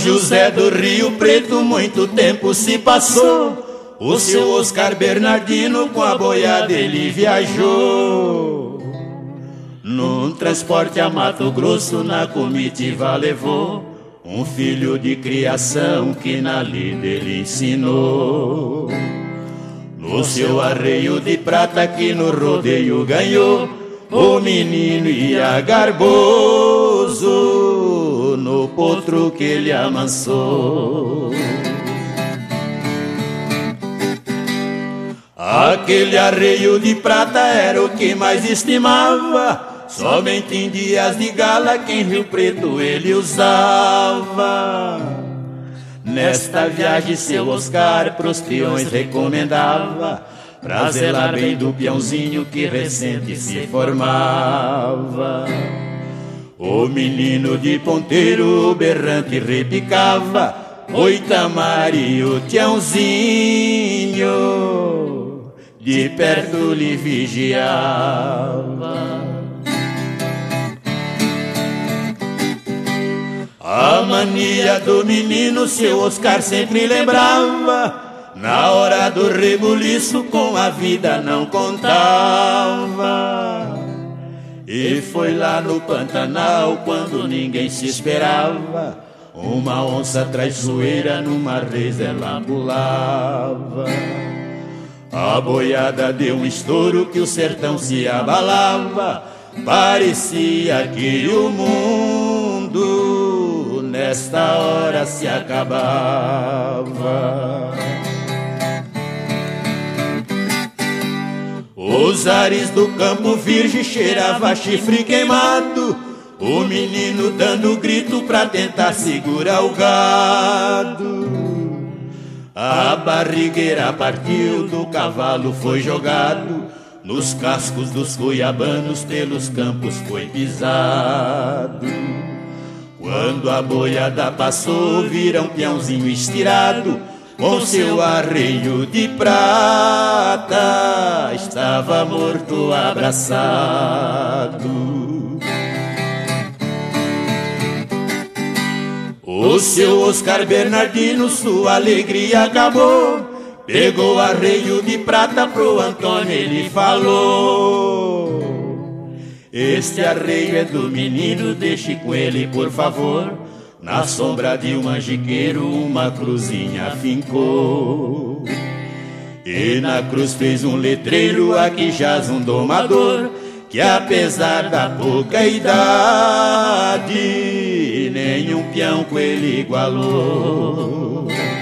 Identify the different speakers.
Speaker 1: José do Rio Preto muito tempo se passou. O seu Oscar Bernardino com a boiada ele viajou. Num transporte a Mato Grosso na comitiva levou um filho de criação que na lida ele ensinou. No seu arreio de prata que no rodeio ganhou, o menino ia garboso no potro que ele amansou. Aquele arreio de prata era o que mais estimava, somente em dias de gala que em Rio Preto ele usava. Nesta viagem seu Oscar pros peões recomendava, pra zelar bem do peãozinho que recente se formava. O menino de ponteiro berrante repicava, oi Tamari o tiãozinho de perto lhe vigiava. A mania do menino seu Oscar sempre lembrava, na hora do rebuliço com a vida não contava. E foi lá no Pantanal quando ninguém se esperava, uma onça traiçoeira numa res ela pulava. A boiada deu um estouro que o sertão se abalava, parecia que o mundo nesta hora se acabava. Os ares do Campo Virgem cheirava chifre queimado, o menino dando grito pra tentar segurar o gado. A barrigueira partiu, do cavalo foi jogado, nos cascos dos goiabanos pelos campos foi pisado. Quando a boiada passou, viram um peãozinho estirado, com seu arreio de prata, estava morto abraçado. O seu Oscar Bernardino, sua alegria acabou, pegou arreio de prata pro Antônio, ele falou: este arreio é do menino, deixe com ele por favor. Na sombra de um manjiqueiro uma cruzinha fincou, e na cruz fez um letreiro, aqui jaz um domador, que apesar da pouca idade, nenhum peão com ele igualou.